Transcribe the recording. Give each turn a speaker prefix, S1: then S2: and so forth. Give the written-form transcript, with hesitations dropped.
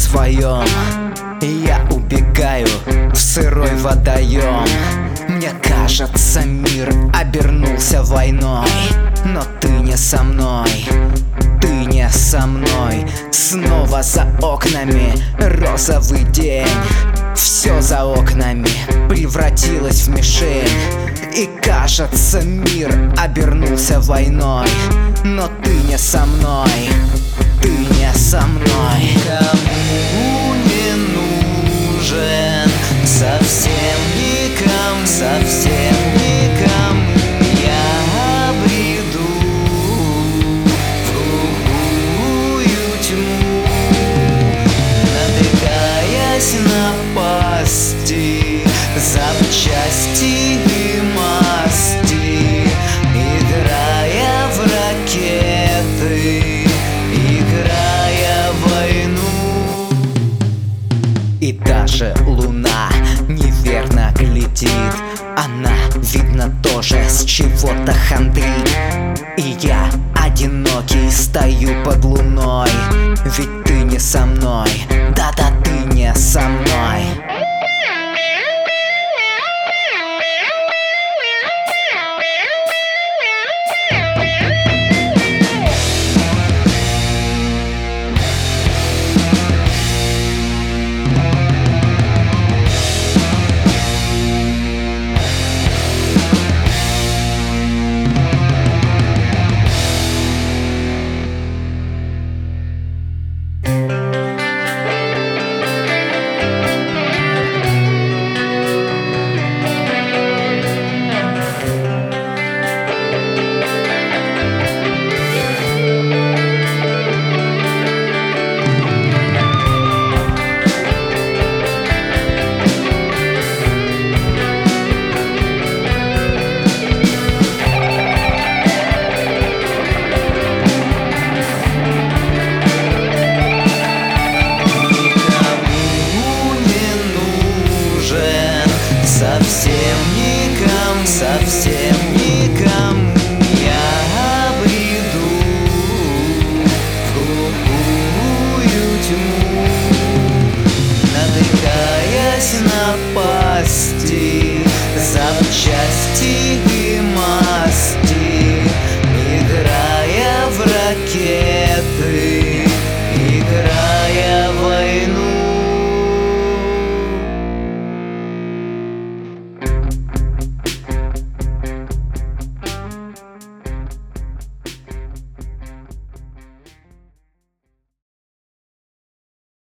S1: своем. Я убегаю в сырой водоем. Мне кажется, мир обернулся войной. Но ты не со мной, ты не со мной. Снова за окнами розовый день. Все за окнами превратилось в мишень. И кажется, мир обернулся войной. Но ты не со мной, ты не со мной.
S2: Никому не нужен, совсем никому, совсем никому. Я бреду в глухую тьму, натыкаясь на пасти, запчасти и масти, играя в ракеты, играя в войну.
S1: И даже луна неверно глядит. Она, видно, тоже с чего-то хандрит. И я, одинокий, стою под луной.